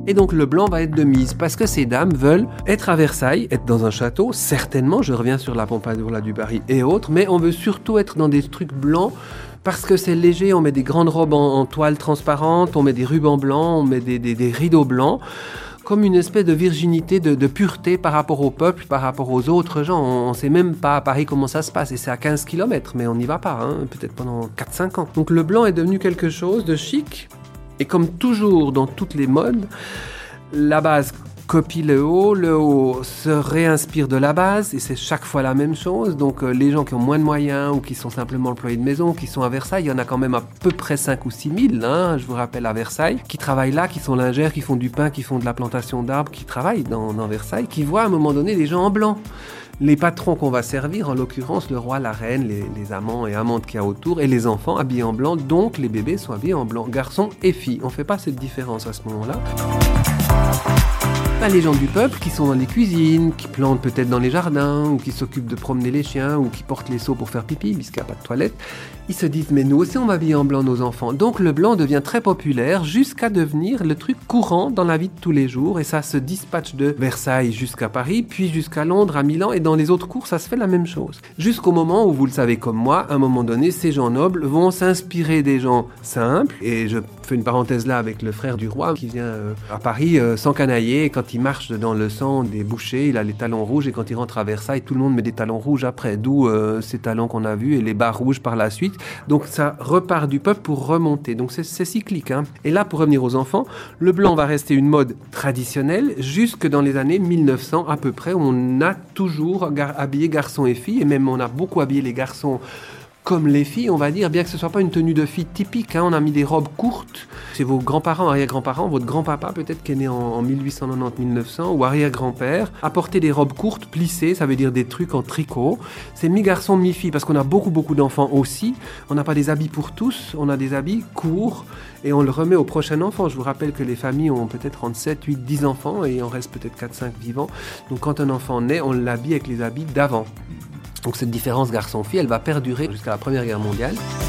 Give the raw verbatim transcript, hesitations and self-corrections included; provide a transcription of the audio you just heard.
Et donc le blanc va être de mise parce que ces dames veulent être à Versailles, être dans un château, certainement, je reviens sur la Pompadour, la Dubarry et autres, mais on veut surtout être dans des trucs blancs parce que c'est léger, on met des grandes robes en, en toile transparente, on met des rubans blancs, on met des, des, des rideaux blancs, comme une espèce de virginité, de, de pureté par rapport au peuple, par rapport aux autres gens. On ne sait même pas à Paris comment ça se passe, et c'est à quinze kilomètres, mais on n'y va pas, hein, peut-être pendant quatre cinq ans. Donc le blanc est devenu quelque chose de chic. Et comme toujours dans toutes les modes, la base copie le haut, le haut se réinspire de la base et c'est chaque fois la même chose. Donc euh, les gens qui ont moins de moyens ou qui sont simplement employés de maison, qui sont à Versailles, il y en a quand même à peu près cinq ou six mille, hein, je vous rappelle, à Versailles, qui travaillent là, qui sont lingères, qui font du pain, qui font de la plantation d'arbres, qui travaillent dans, dans Versailles, qui voient à un moment donné des gens en blanc. Les patrons qu'on va servir, en l'occurrence le roi, la reine, les, les amants et amantes qu'il y a autour, et les enfants habillés en blanc, donc les bébés sont habillés en blanc, garçons et filles. On ne fait pas cette différence à ce moment-là. Les gens du peuple qui sont dans les cuisines, qui plantent peut-être dans les jardins, ou qui s'occupent de promener les chiens, ou qui portent les seaux pour faire pipi, puisqu'il n'y a pas de toilette, ils se disent, mais nous aussi on va habiller en blanc nos enfants. Donc le blanc devient très populaire jusqu'à devenir le truc courant dans la vie de tous les jours, et ça se dispatche de Versailles jusqu'à Paris, puis jusqu'à Londres, à Milan, et dans les autres cours, ça se fait la même chose. Jusqu'au moment où, vous le savez comme moi, à un moment donné, ces gens nobles vont s'inspirer des gens simples, et je fais une parenthèse là avec le frère du roi, qui vient euh, à Paris euh, sans canailler, et quand il marche dans le sang des bouchers, il a les talons rouges, et quand il rentre à Versailles, tout le monde met des talons rouges après, d'où euh, ces talons qu'on a vus, et les bas rouges par la suite. Donc ça repart du peuple pour remonter, donc c'est, c'est cyclique, hein. Et là, pour revenir aux enfants, le blanc va rester une mode traditionnelle jusque dans les années mille neuf cents à peu près, où on a toujours gar- habillé garçons et filles, et même on a beaucoup habillé les garçons comme les filles, on va dire, bien que ce soit pas une tenue de fille typique, hein, on a mis des robes courtes. C'est vos grands-parents, arrière-grands-parents, votre grand-papa peut-être qui est né en, en mille huit cent quatre-vingt-dix mille neuf cents, ou arrière-grand-père, a porté des robes courtes, plissées, ça veut dire des trucs en tricot. C'est mi-garçon, mi-fille, parce qu'on a beaucoup, beaucoup d'enfants aussi. On n'a pas des habits pour tous, on a des habits courts, et on le remet au prochain enfant. Je vous rappelle que les familles ont peut-être entre sept, huit, dix enfants, et il en reste peut-être quatre, cinq vivants. Donc quand un enfant naît, on l'habille avec les habits d'avant. Donc cette différence garçon-fille, elle va perdurer jusqu'à la Première Guerre mondiale.